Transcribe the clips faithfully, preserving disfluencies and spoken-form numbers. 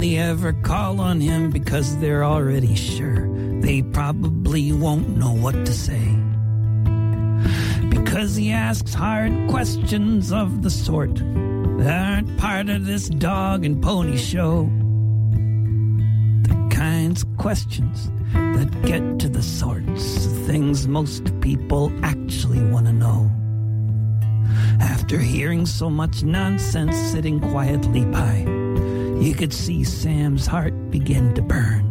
ever call on him because they're already sure they probably won't know what to say. Because he asks hard questions of the sort that aren't part of this dog and pony show. The kinds of questions that get to the sorts of things most people actually want to know. After hearing so much nonsense sitting quietly by, you could see Sam's heart begin to burn.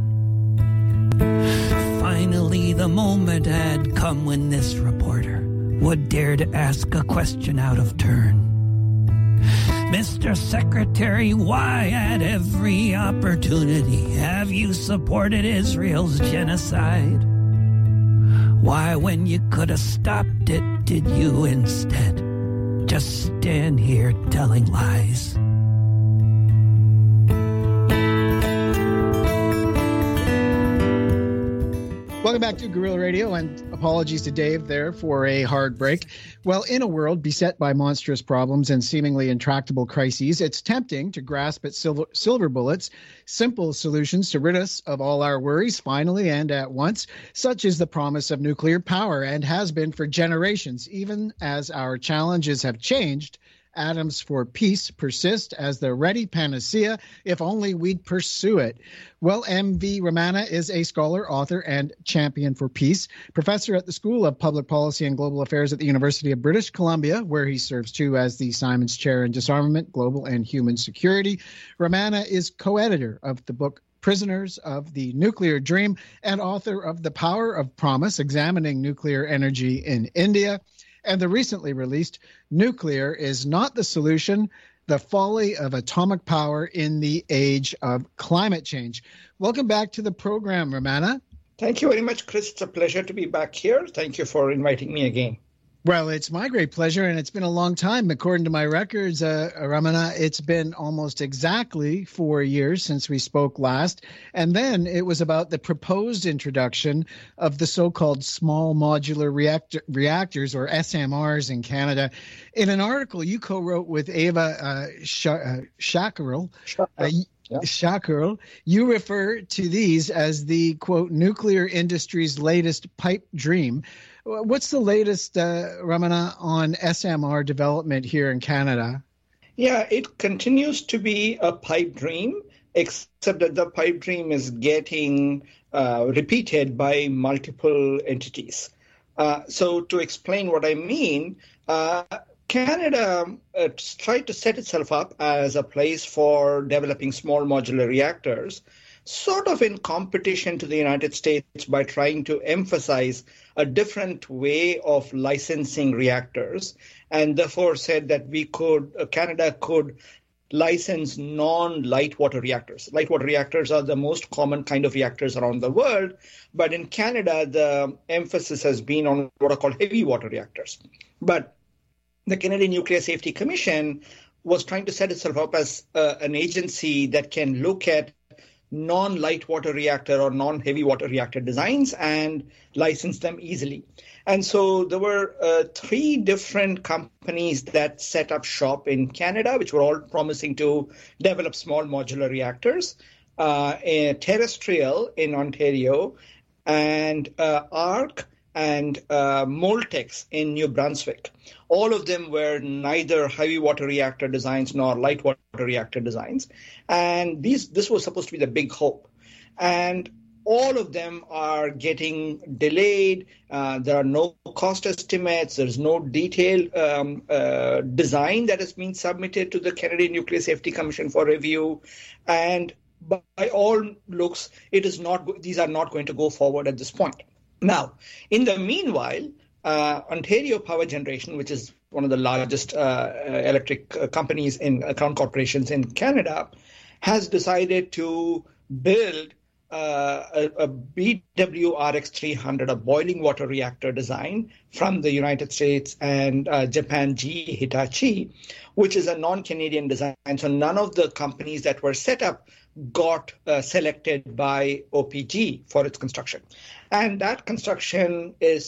Finally, the moment had come when this reporter would dare to ask a question out of turn. Mister Secretary, why at every opportunity have you supported Israel's genocide? Why, when you could have stopped it, did you instead just stand here telling lies? Welcome back to Guerrilla Radio, and apologies to Dave there for a hard break. Well, in a world beset by monstrous problems and seemingly intractable crises, it's tempting to grasp at silver, silver bullets, simple solutions to rid us of all our worries finally and at once, such as the promise of nuclear power, and has been for generations. Even as our challenges have changed, atoms for peace persist as the ready panacea, if only we'd pursue it. Well, M V Ramana is a scholar, author, and champion for peace, professor at the School of Public Policy and Global Affairs at the University of British Columbia, where he serves too as the Simons Chair in Disarmament, Global and Human Security. Ramana is co-editor of the book Prisoners of the Nuclear Dream and author of The Power of Promise, Examining Nuclear Energy in India, and the recently released Nuclear is Not the Solution, The Folly of Atomic Power in the Age of Climate Change. Welcome back to the program, Ramana. Thank you very much, Chris. It's a pleasure to be back here. Thank you for inviting me again. Well, it's my great pleasure, and it's been a long time. According to my records, uh, Ramana, it's been almost exactly four years since we spoke last. And then it was about the proposed introduction of the so-called small modular reactor, reactors, or S M Rs in Canada. In an article you co-wrote with Ava uh, Sh- uh, Shackerl, uh, Yeah. Shackerl, you refer to these as the, quote, nuclear industry's latest pipe dream. What's the latest, uh, Ramana, on S M R development here in Canada? Yeah, it continues to be a pipe dream, except that the pipe dream is getting uh, repeated by multiple entities. Uh, so to explain what I mean, uh, Canada uh, tried to set itself up as a place for developing small modular reactors, sort of in competition to the United States by trying to emphasize a different way of licensing reactors, and therefore said that we could, uh, Canada could license non-light water reactors. Light water reactors are the most common kind of reactors around the world, but in Canada, the emphasis has been on what are called heavy water reactors. But the Canadian Nuclear Safety Commission was trying to set itself up as uh, an agency that can look at non-light water reactor or non-heavy water reactor designs and license them easily. And so there were uh, three different companies that set up shop in Canada, which were all promising to develop small modular reactors. Uh, Terrestrial in Ontario, and uh, ARC and uh, Moltex in New Brunswick. All of them were neither heavy water reactor designs nor light water reactor designs. And these this was supposed to be the big hope. And all of them are getting delayed. Uh, there are no cost estimates. There's no detailed um, uh, design that has been submitted to the Canadian Nuclear Safety Commission for review. And by all looks, it is not. These are not going to go forward at this point. Now, in the meanwhile, uh, Ontario Power Generation, which is one of the largest uh, electric uh, companies in uh, crown corporations in Canada, has decided to build uh, a, a B W R X three hundred, a boiling water reactor design from the United States and uh, Japan G E Hitachi, which is a non-Canadian design. So none of the companies that were set up got uh, selected by O P G for its construction. And that construction is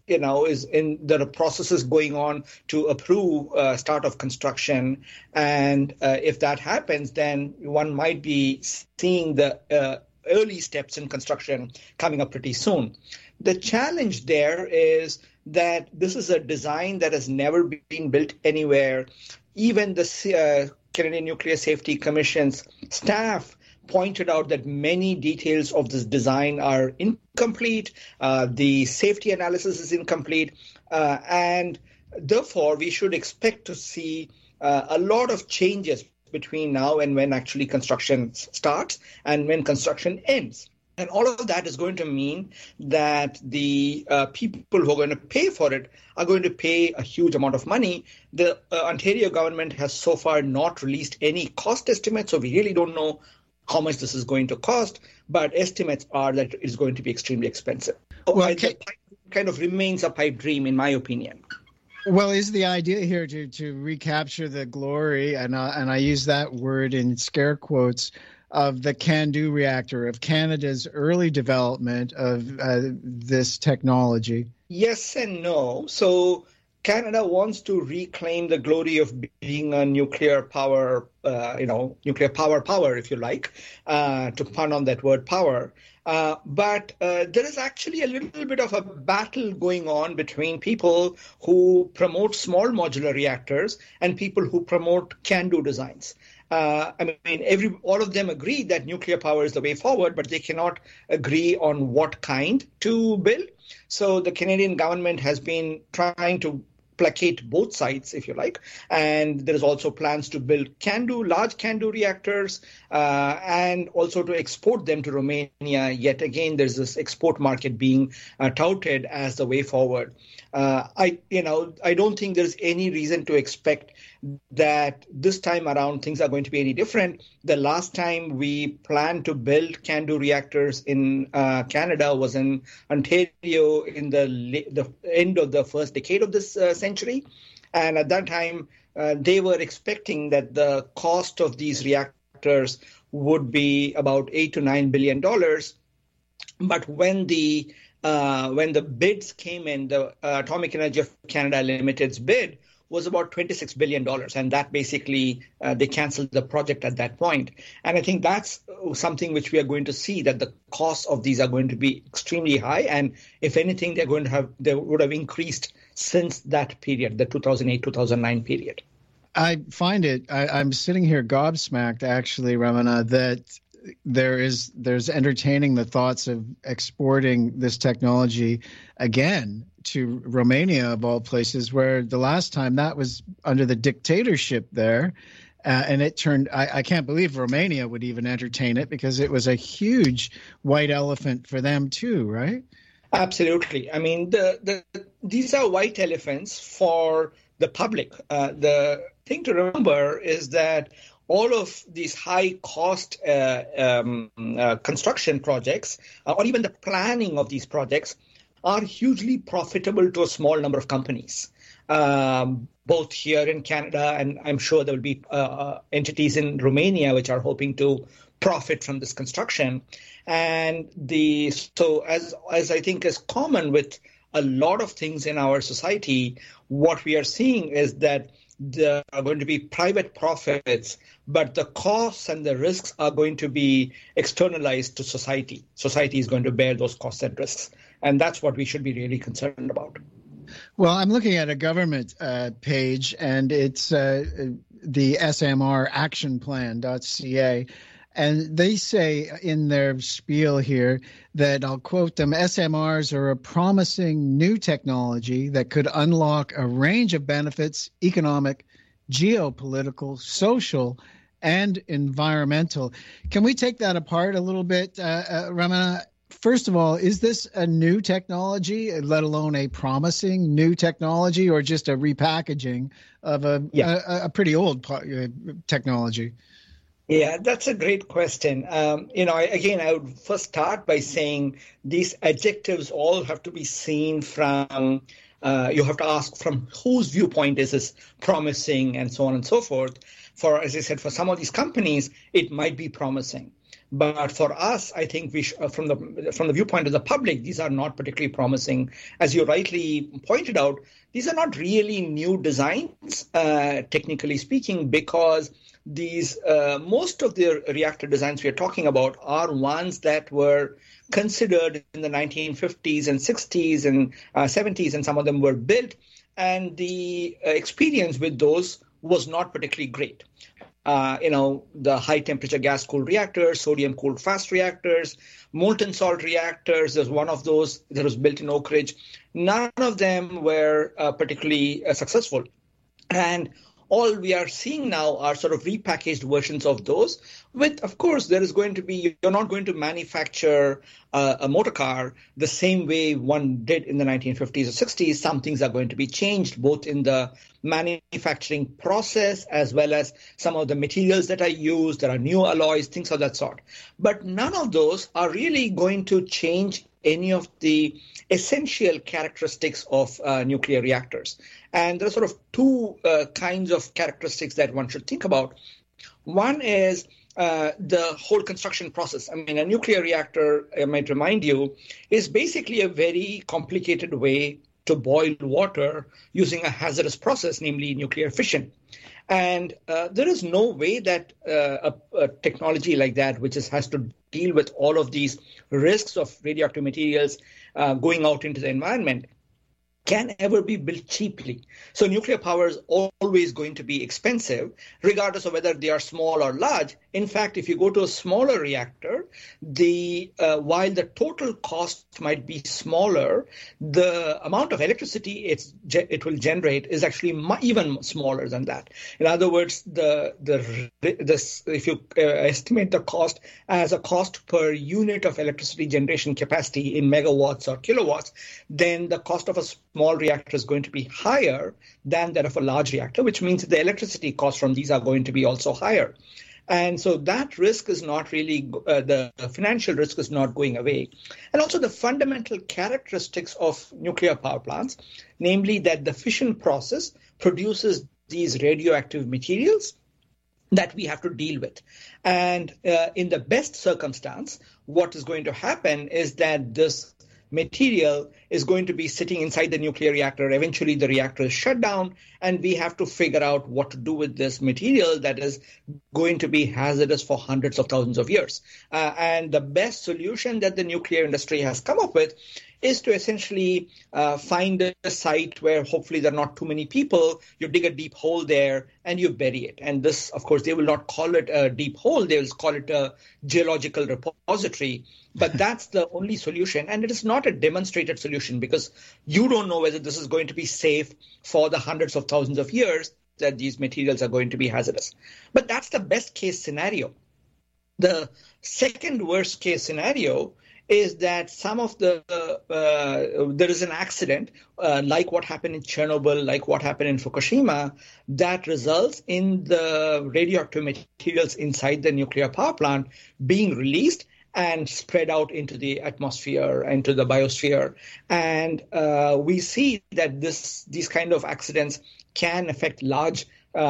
you know, is in there are processes going on to approve uh, start of construction. And uh, if that happens, then one might be seeing the uh, early steps in construction coming up pretty soon. The challenge there is that this is a design that has never been built anywhere. Even the uh, Canadian Nuclear Safety Commission's staff pointed out that many details of this design are incomplete. Uh, the safety analysis is incomplete. Uh, and therefore, we should expect to see uh, a lot of changes between now and when actually construction starts and when construction ends. And all of that is going to mean that the uh, people who are going to pay for it are going to pay a huge amount of money. The uh, Ontario government has so far not released any cost estimates, so we really don't know how much this is going to cost, but estimates are that it's going to be extremely expensive. Well, okay. The pipe kind of remains a pipe dream, in my opinion. Well, is the idea here to to recapture the glory, and uh, and I use that word in scare quotes, of the CANDU reactor, of Canada's early development of uh, this technology? Yes and no. So Canada wants to reclaim the glory of being a nuclear power, uh, you know, nuclear power power, if you like, uh, to pun on that word power. Uh, but uh, there is actually a little bit of a battle going on between people who promote small modular reactors and people who promote CANDU designs. Uh, I mean, every all of them agree that nuclear power is the way forward, but they cannot agree on what kind to build. So the Canadian government has been trying to placate both sides, if you like. And there is also plans to build CANDU, large CANDU reactors, uh, and also to export them to Romania. Yet again, there's this export market being uh, touted as the way forward. Uh, I, you know, I don't think there's any reason to expect that this time around things are going to be any different. The last time we planned to build CANDU reactors in uh, Canada was in Ontario in the, the end of the first decade of this uh, century. And at that time, uh, they were expecting that the cost of these reactors would be about eight to nine billion dollars. But when the uh, when the bids came in, the uh, Atomic Energy of Canada Limited's bid was about twenty-six billion dollars, and that basically uh, they canceled the project at that point. And I think that's something which we are going to see, that the costs of these are going to be extremely high, and if anything, they're going to have they would have increased since that period, the two thousand eight two thousand nine period. I find it. I, I'm sitting here gobsmacked, actually, Ramana, that there is there's entertaining the thoughts of exporting this technology again to Romania, of all places, where the last time that was under the dictatorship there. Uh, and it turned, I, I can't believe Romania would even entertain it, because it was a huge white elephant for them too, right? Absolutely. I mean, the, the these are white elephants for the public. Uh, the thing to remember is that all of these high-cost uh, um, uh, construction projects, uh, or even the planning of these projects, are hugely profitable to a small number of companies, um, both here in Canada, and I'm sure there will be uh, entities in Romania which are hoping to profit from this construction. And the so as as I think is common with a lot of things in our society, what we are seeing is that there are going to be private profits, but the costs and the risks are going to be externalized to society. Society is going to bear those costs and risks. And that's what we should be really concerned about. Well, I'm looking at a government uh, page, and it's uh, the S M R action plan dot C A. And they say in their spiel here that, I'll quote them, S M Rs are a promising new technology that could unlock a range of benefits, economic, geopolitical, social, and environmental. Can we take that apart a little bit, uh, uh, Ramana? First of all, is this a new technology, let alone a promising new technology, or just a repackaging of a, yeah. a, a pretty old technology? Yeah, that's a great question. Um, you know, I, again, I would first start by saying these adjectives all have to be seen from, uh, you have to ask from whose viewpoint is this promising, and so on and so forth. For, as I said, for some of these companies, it might be promising. But for us, I think we sh- from the from the viewpoint of the public, these are not particularly promising. As you rightly pointed out, these are not really new designs, uh, technically speaking, because these uh, most of the reactor designs we are talking about are ones that were considered in the nineteen fifties and sixties and uh, seventies, and some of them were built, and the uh, experience with those was not particularly great. Uh, you know, the high-temperature gas-cooled reactors, sodium-cooled fast reactors, molten salt reactors. There's one of those that was built in Oak Ridge. None of them were uh, particularly uh, successful. And all we are seeing now are sort of repackaged versions of those. With, of course, there is going to be, you're not going to manufacture uh, a motor car the same way one did in the nineteen fifties or sixties. Some things are going to be changed, both in the manufacturing process as well as some of the materials that are used. There are new alloys, things of that sort. But none of those are really going to change any of the essential characteristics of uh, nuclear reactors. And there are sort of two uh, kinds of characteristics that one should think about. One is uh, the whole construction process. I mean, a nuclear reactor, I might remind you, is basically a very complicated way to boil water using a hazardous process, namely nuclear fission. And uh, there is no way that uh, a, a technology like that, which is, has to deal with all of these risks of radioactive materials uh, going out into the environment, can ever be built cheaply. So nuclear power is always going to be expensive, regardless of whether they are small or large. In fact, if you go to a smaller reactor, the uh, while the total cost might be smaller, the amount of electricity it's, it will generate is actually mu- even smaller than that. In other words, the the this if you uh, estimate the cost as a cost per unit of electricity generation capacity in megawatts or kilowatts, then the cost of a small reactor is going to be higher than that of a large reactor, which means the electricity costs from these are going to be also higher. And so that risk is not really, uh, the financial risk is not going away. And also the fundamental characteristics of nuclear power plants, namely that the fission process produces these radioactive materials that we have to deal with. And uh, in the best circumstance, what is going to happen is that this material is going to be sitting inside the nuclear reactor. Eventually, the reactor is shut down, and we have to figure out what to do with this material that is going to be hazardous for hundreds of thousands of years. Uh, and the best solution that the nuclear industry has come up with is to essentially uh, find a site where hopefully there are not too many people. You dig a deep hole there and you bury it. And this, of course, they will not call it a deep hole. They will call it a geological repository. But that's the only solution. And it is not a demonstrated solution because you don't know whether this is going to be safe for the hundreds of thousands of years that these materials are going to be hazardous. But that's the best case scenario. The second worst case scenario is that some of the, uh, there is an accident, uh, like what happened in Chernobyl, like what happened in Fukushima, that results in the radioactive materials inside the nuclear power plant being released and spread out into the atmosphere, into the biosphere. And uh, we see that this these kind of accidents can affect large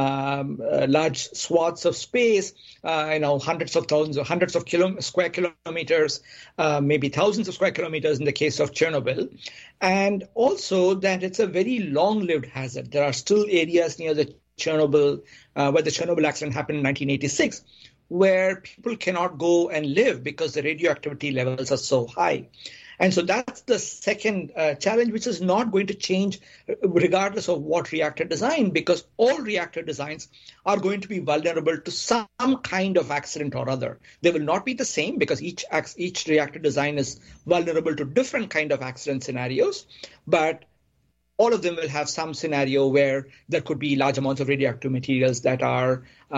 Um, uh, large swaths of space, uh, you know, hundreds of thousands or hundreds of kilo- square kilometers, uh, maybe thousands of square kilometers in the case of Chernobyl. And also that it's a very long-lived hazard. There are still areas near the Chernobyl, uh, where the Chernobyl accident happened in nineteen eighty-six, where people cannot go and live because the radioactivity levels are so high. And so that's the second uh, challenge, which is not going to change regardless of what reactor design, because all reactor designs are going to be vulnerable to some kind of accident or other. They will not be the same because each each reactor design is vulnerable to different kind of accident scenarios, but all of them will have some scenario where there could be large amounts of radioactive materials that are uh,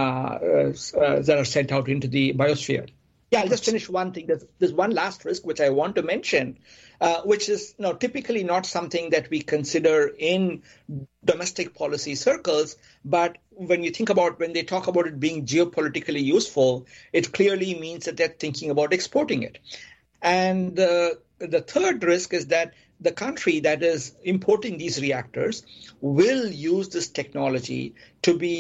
uh, that are sent out into the biosphere. Yeah, I'll just finish one thing. There's, there's one last risk which I want to mention, uh, which is you know, typically not something that we consider in domestic policy circles. But when you think about when they talk about it being geopolitically useful, it clearly means that they're thinking about exporting it. And uh, the third risk is that the country that is importing these reactors will use this technology to be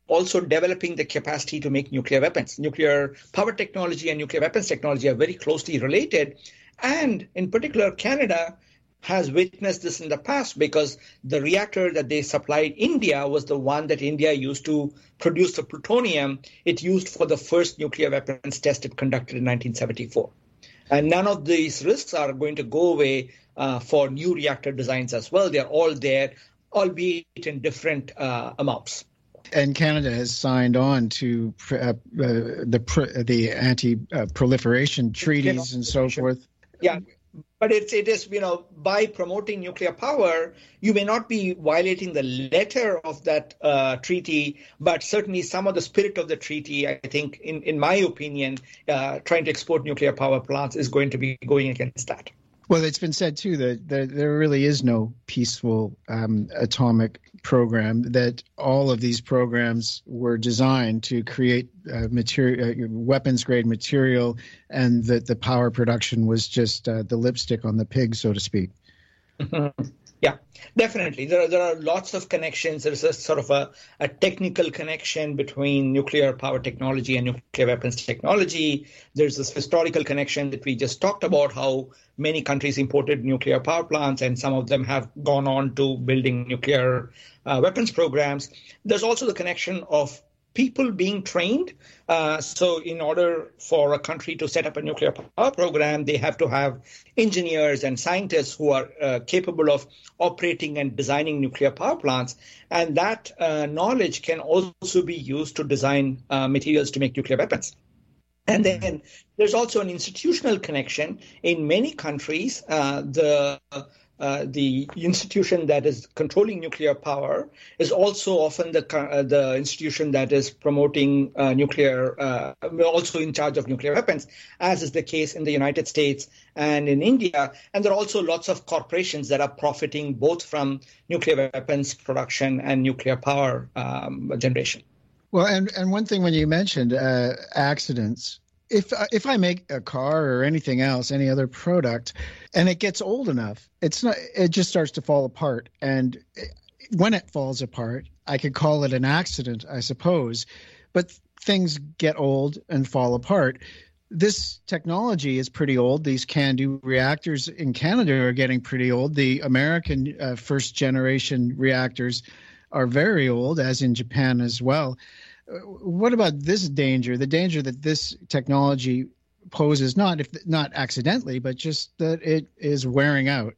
also developing the capacity to make nuclear weapons. Nuclear power technology and nuclear weapons technology are very closely related. And in particular, Canada has witnessed this in the past because the reactor that they supplied India was the one that India used to produce the plutonium it used for the first nuclear weapons test it conducted in nineteen seventy-four. And none of these risks are going to go away uh, for new reactor designs as well. They're all there, albeit in different uh, amounts. And Canada has signed on to uh, uh, the pr- the anti-proliferation treaties and so forth. Yeah, but it's, it is, you know, by promoting nuclear power, you may not be violating the letter of that uh, treaty, but certainly some of the spirit of the treaty, I think, in, in my opinion, uh, trying to export nuclear power plants is going to be going against that. Well, it's been said, too, that there, there really is no peaceful um, atomic program, that all of these programs were designed to create uh, material, uh, weapons-grade material, and that the power production was just uh, the lipstick on the pig, so to speak. Mm-hmm. Yeah, definitely. There are, there are lots of connections. There's a sort of a, a technical connection between nuclear power technology and nuclear weapons technology. There's this historical connection that we just talked about, how many countries imported nuclear power plants and some of them have gone on to building nuclear uh, weapons programs. There's also the connection of people being trained. Uh, so in order for a country to set up a nuclear power program, they have to have engineers and scientists who are uh, capable of operating and designing nuclear power plants. And that uh, knowledge can also be used to design uh, materials to make nuclear weapons. And then there's also an institutional connection. In many countries, uh, the uh, the institution that is controlling nuclear power is also often the uh, the institution that is promoting uh, nuclear, uh, also in charge of nuclear weapons, as is the case in the United States and in India. And there are also lots of corporations that are profiting both from nuclear weapons production and nuclear power um, generation. Well, and, and one thing when you mentioned uh, accidents, if if I make a car or anything else, any other product, and it gets old enough, it's not, it just starts to fall apart. And when it falls apart, I could call it an accident, I suppose. But things get old and fall apart. This technology is pretty old. These CANDU reactors in Canada are getting pretty old. The American uh, first generation reactors are very old, as in Japan as well. What about this danger, the danger that this technology poses, not if not accidentally, but just that it is wearing out?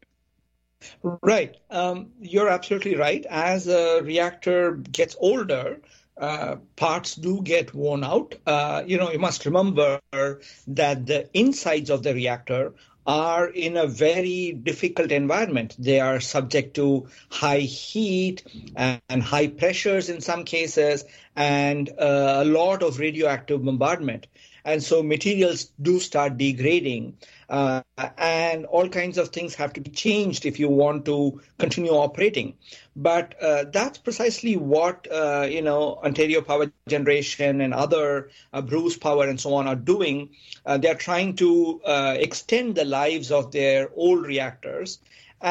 Right. Um, you're absolutely right. As a reactor gets older, uh, parts do get worn out. Uh, you know, you must remember that the insides of the reactor are in a very difficult environment. They are subject to high heat and, and high pressures in some cases, and uh, a lot of radioactive bombardment. And so materials do start degrading, uh, and all kinds of things have to be changed if you want to continue operating. But uh, that's precisely what, uh, you know, Ontario Power Generation and other uh, Bruce Power and so on are doing. Uh, they're trying to uh, extend the lives of their old reactors.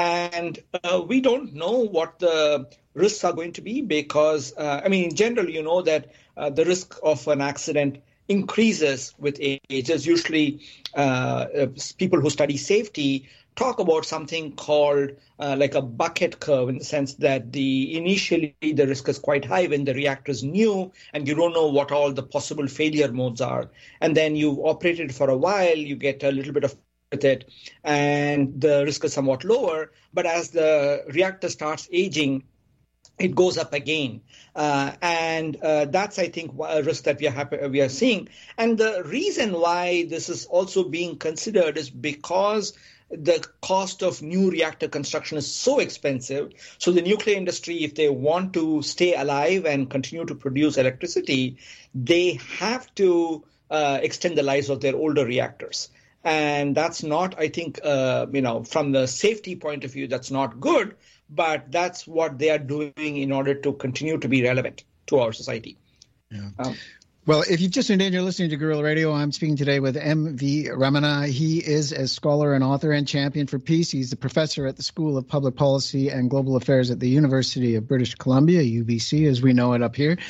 And uh, we don't know what the risks are going to be because, uh, I mean, in general, you know that uh, the risk of an accident increases with age. There's usually uh, people who study safety talk about something called uh, like a bucket curve, in the sense that the initially the risk is quite high when the reactor is new and you don't know what all the possible failure modes are. And then you've operated for a while, you get a little bit of with it, and the risk is somewhat lower. But as the reactor starts aging, it goes up again. Uh, and uh, that's, I think, a risk that we are, happy, we are seeing. And the reason why this is also being considered is because the cost of new reactor construction is so expensive. So the nuclear industry, if they want to stay alive and continue to produce electricity, they have to uh, extend the lives of their older reactors. And that's not, I think, uh, you know, from the safety point of view, that's not good. But that's what they are doing in order to continue to be relevant to our society. Yeah. Um, well, if you've just tuned in, you're listening to Guerrilla Radio. I'm speaking today with M V Ramana. He is a scholar and author and champion for peace. He's a professor at the School of Public Policy and Global Affairs at the University of British Columbia, U B C, as we know it up here.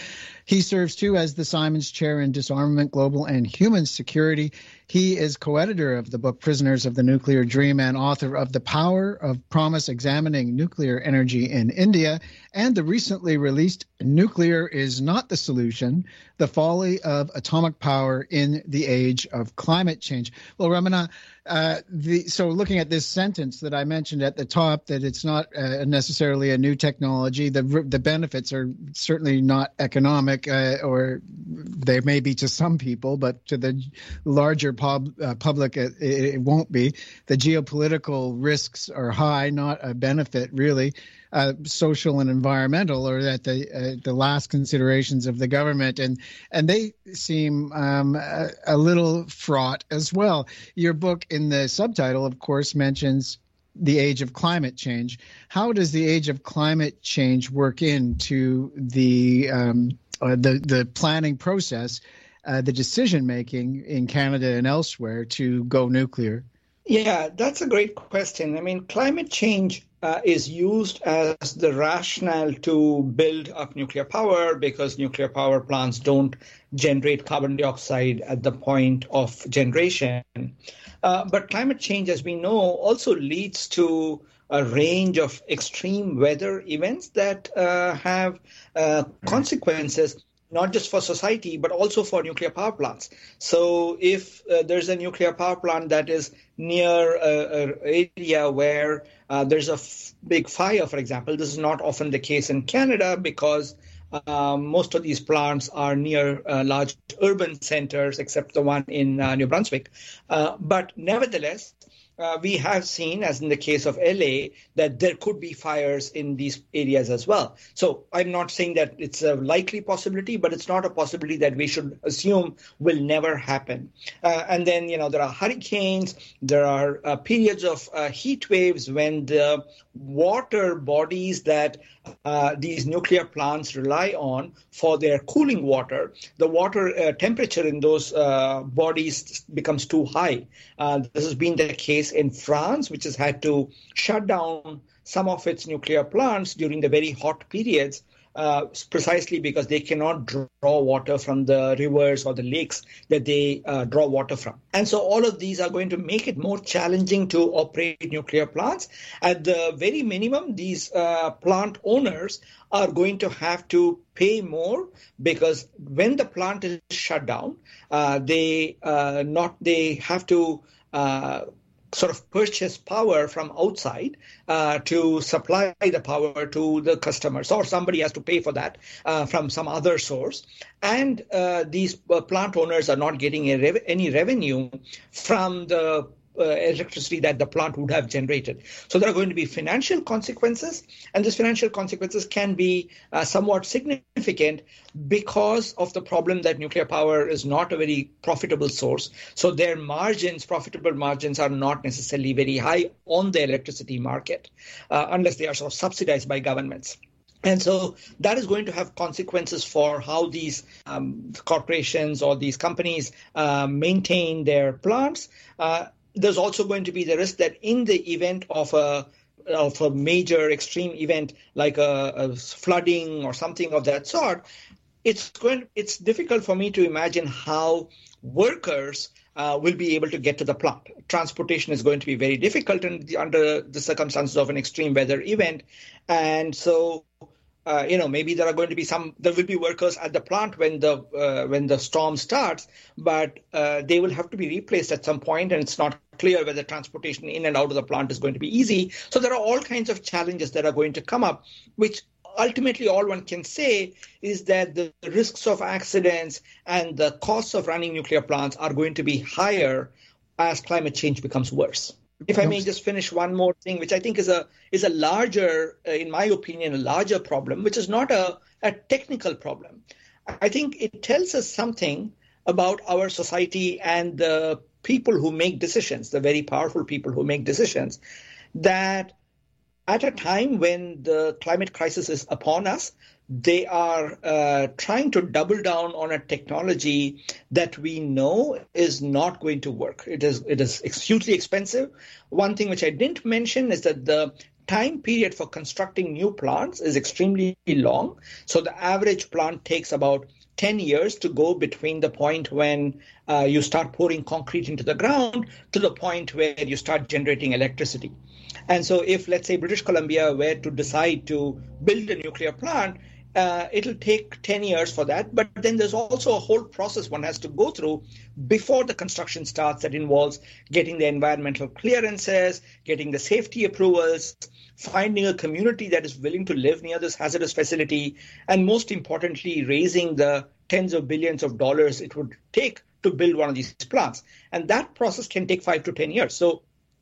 He serves, too, as the Simons Chair in Disarmament, Global and Human Security. He is co-editor of the book Prisoners of the Nuclear Dream and author of The Power of Promise, Examining Nuclear Energy in India, and the recently released Nuclear is Not the Solution, The Folly of Atomic Power in the Age of Climate Change. Well, Ramana, uh, the, so looking at this sentence that I mentioned at the top, that it's not uh, necessarily a new technology, the, the benefits are certainly not economic, uh, or they may be to some people, but to the larger pub, uh, public, it, it won't be. The geopolitical risks are high, not a benefit, really. Uh, social and environmental, or at the uh, the last considerations of the government, and and they seem um, a, a little fraught as well. Your book, in the subtitle, of course, mentions the age of climate change. How does the age of climate change work into the um, uh, the the planning process, uh, the decision making in Canada and elsewhere to go nuclear? Yeah, that's a great question. I mean, climate change uh, is used as the rationale to build up nuclear power because nuclear power plants don't generate carbon dioxide at the point of generation. Uh, but climate change, as we know, also leads to a range of extreme weather events that uh, have uh, consequences not just for society, but also for nuclear power plants. So if uh, there's a nuclear power plant that is near an area where uh, there's a f- big fire, for example, this is not often the case in Canada because uh, most of these plants are near uh, large urban centers, except the one in uh, New Brunswick. Uh, but nevertheless, Uh, we have seen, as in the case of L A, that there could be fires in these areas as well. So I'm not saying that it's a likely possibility, but it's not a possibility that we should assume will never happen. Uh, and then, you know, there are hurricanes, there are uh, periods of uh, heat waves when the water bodies that uh, these nuclear plants rely on for their cooling water, the water uh, temperature in those uh, bodies becomes too high. Uh, this has been the case in France, which has had to shut down some of its nuclear plants during the very hot periods, uh, precisely because they cannot draw water from the rivers or the lakes that they uh, draw water from. And so all of these are going to make it more challenging to operate nuclear plants. At the very minimum, these uh, plant owners are going to have to pay more because when the plant is shut down, uh, they uh, not they have to uh, sort of purchase power from outside uh, to supply the power to the customers, or somebody has to pay for that uh, from some other source. And uh, these uh, plant owners are not getting a rev- any revenue from the Uh, electricity that the plant would have generated. So there are going to be financial consequences, and these financial consequences can be uh, somewhat significant because of the problem that nuclear power is not a very profitable source. So their margins, profitable margins, are not necessarily very high on the electricity market uh, unless they are sort of subsidized by governments. And so that is going to have consequences for how these um, corporations or these companies uh, maintain their plants. Uh, There's also going to be the risk that in the event of a of a major extreme event like a, a flooding or something of that sort, it's going it's difficult for me to imagine how workers uh, will be able to get to the plant. Transportation is going to be very difficult in the, under the circumstances of an extreme weather event, and so. Uh, you know, maybe there are going to be some, there will be workers at the plant when the uh, when the storm starts, but uh, they will have to be replaced at some point, and it's not clear whether transportation in and out of the plant is going to be easy. So there are all kinds of challenges that are going to come up, which ultimately all one can say is that the risks of accidents and the costs of running nuclear plants are going to be higher as climate change becomes worse. If I may just finish one more thing, which I think is a is a larger, uh, in my opinion, a larger problem, which is not a, a technical problem. I think it tells us something about our society and the people who make decisions, the very powerful people who make decisions, that at a time when the climate crisis is upon us, they are uh, trying to double down on a technology that we know is not going to work. It is it is hugely expensive. One thing which I didn't mention is that the time period for constructing new plants is extremely long. So the average plant takes about ten years to go between the point when uh, you start pouring concrete into the ground to the point where you start generating electricity. And so if, let's say, British Columbia were to decide to build a nuclear plant, uh, it'll take ten years for that. But then there's also a whole process one has to go through before the construction starts that involves getting the environmental clearances, getting the safety approvals, finding a community that is willing to live near this hazardous facility, and most importantly, raising the tens of billions of dollars it would take to build one of these plants. And that process can take five to ten years. So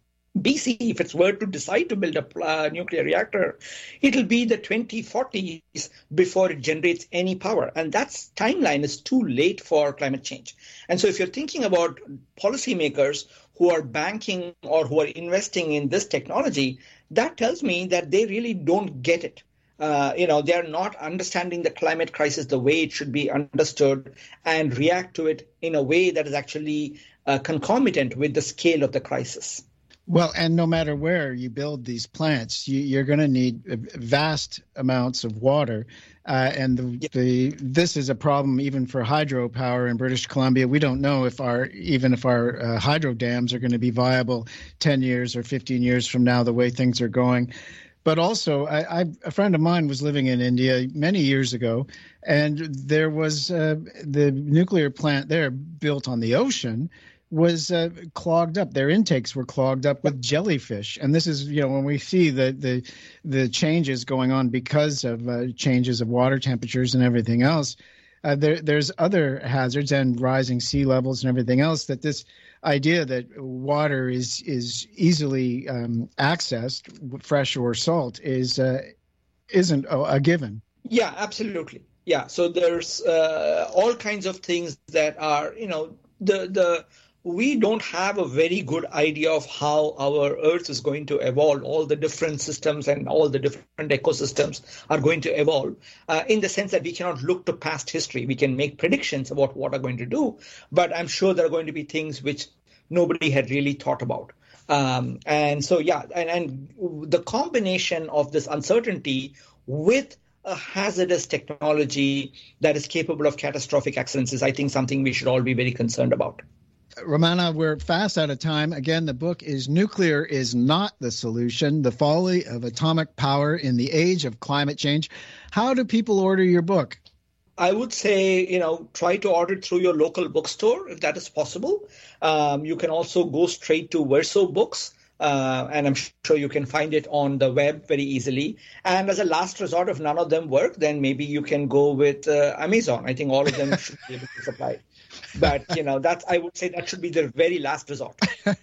B C, if it's were to decide to build a uh, nuclear reactor, it'll be the twenty forties before it generates any power. And that timeline is too late for climate change. And so if you're thinking about policymakers who are banking or who are investing in this technology, that tells me that they really don't get it. Uh, you know, they're not understanding the climate crisis the way it should be understood and react to it in a way that is actually uh, concomitant with the scale of the crisis. Well, and no matter where you build these plants, you, you're going to need vast amounts of water. Uh, and the, yeah. the this is a problem even for hydropower in British Columbia. We don't know if our even if our uh, hydro dams are going to be viable ten years or fifteen years from now, the way things are going. But also, I, I, a friend of mine was living in India many years ago, and there was uh, the nuclear plant there built on the ocean was uh, clogged up. Their intakes were clogged up with jellyfish. And this is, you know, when we see the the, the changes going on because of uh, changes of water temperatures and everything else, uh, there, there's other hazards and rising sea levels and everything else, that this idea that water is is easily um, accessed, fresh or salt, is uh, isn't a, a given. Yeah, absolutely. Yeah. So there's uh, all kinds of things that are, you know, the the we don't have a very good idea of how our Earth is going to evolve. All the different systems and all the different ecosystems are going to evolve uh, in the sense that we cannot look to past history. We can make predictions about what are going to do, but I'm sure there are going to be things which nobody had really thought about. Um, and so, yeah, and, and the combination of this uncertainty with a hazardous technology that is capable of catastrophic accidents is, I think, something we should all be very concerned about. Ramana, we're fast out of time. Again, the book is Nuclear is Not the Solution, The Folly of Atomic Power in the Age of Climate Change. How do people order your book? I would say, you know, try to order it through your local bookstore if that is possible. Um, you can also go straight to Verso Books. Uh, and I'm sure you can find it on the web very easily. And as a last resort, if none of them work, then maybe you can go with uh, Amazon. I think all of them should be able to supply it. But, you know, that's, I would say that should be the very last resort.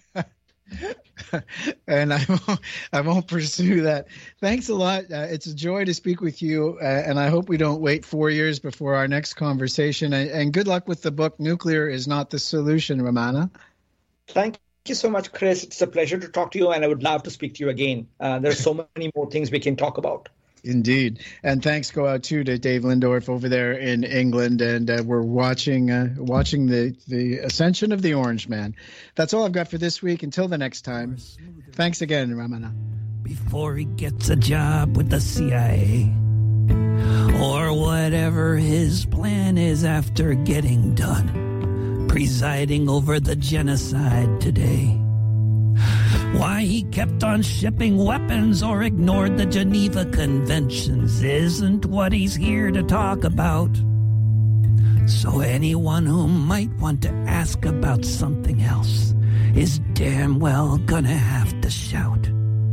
And I won't, I won't pursue that. Thanks a lot. Uh, it's a joy to speak with you. Uh, and I hope we don't wait four years before our next conversation. And, and good luck with the book, Nuclear is Not the Solution, Ramana. Thank you. Thank you so much, Chris. It's a pleasure to talk to you, and I would love to speak to you again. Uh, there's so many more things we can talk about. Indeed. And thanks go out, too, to Dave Lindorf over there in England. And uh, we're watching uh, watching the, the ascension of the Orange Man. That's all I've got for this week. Until the next time. Thanks again, Ramana. Before he gets a job with the C I A, or whatever his plan is after getting done, presiding over the genocide today. Why he kept on shipping weapons or ignored the Geneva Conventions isn't what he's here to talk about. So anyone who might want to ask about something else is damn well gonna have to shout.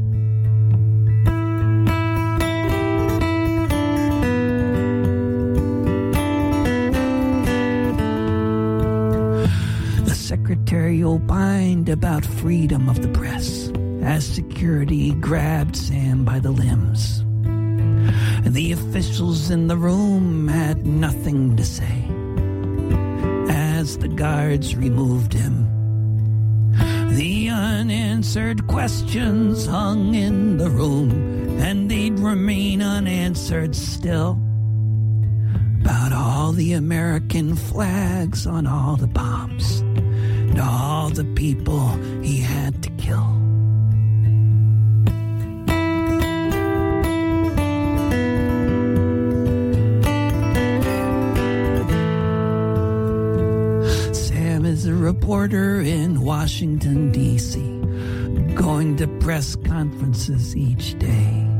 Secretary opined about freedom of the press as security grabbed Sam by the limbs. The officials in the room had nothing to say as the guards removed him. The unanswered questions hung in the room, and they'd remain unanswered still, about all the American flags on all the bombs and all the people he had to kill. reporter in Washington, D C, going to press conferences each day.